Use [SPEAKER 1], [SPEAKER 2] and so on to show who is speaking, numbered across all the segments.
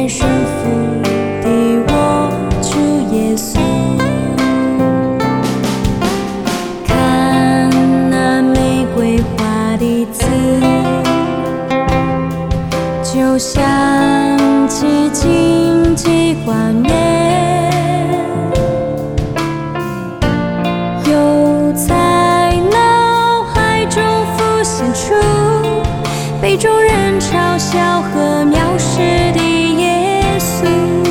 [SPEAKER 1] 顺服的我主耶稣。看那玫瑰花的籽，就像寂静的冠冕，又在脑海中浮现出被众人嘲笑和藐视的耶稣。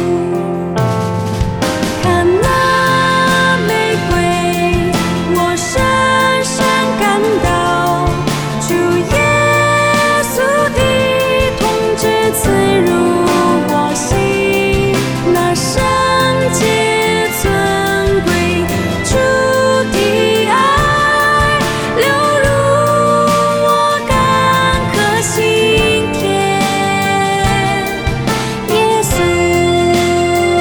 [SPEAKER 1] 看那玫瑰，我深深感到主耶稣的统治刺入我心，那圣洁尊贵主的爱流入我干渴心田。耶稣，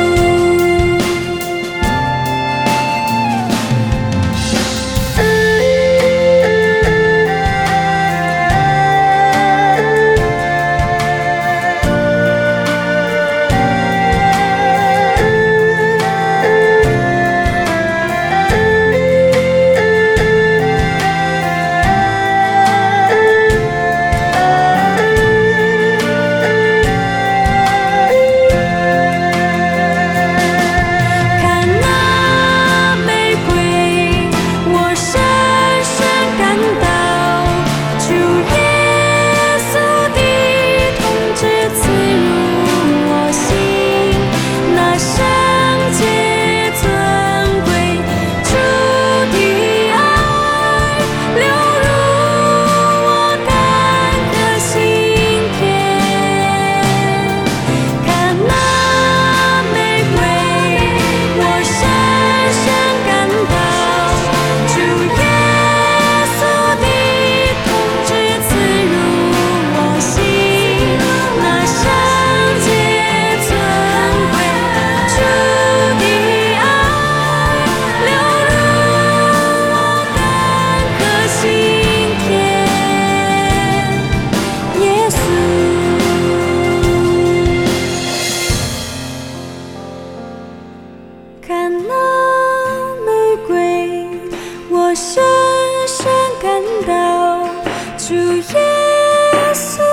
[SPEAKER 1] 看那玫瑰，我深深感到主耶稣的统治刺入我心，那圣洁尊贵主的爱流入我干渴心田。看那玫瑰，我深深感到主耶稣的统治刺入我心，那圣洁尊贵主的爱流入我干渴心田。耶稣。看那玫瑰，我深深感到主耶稣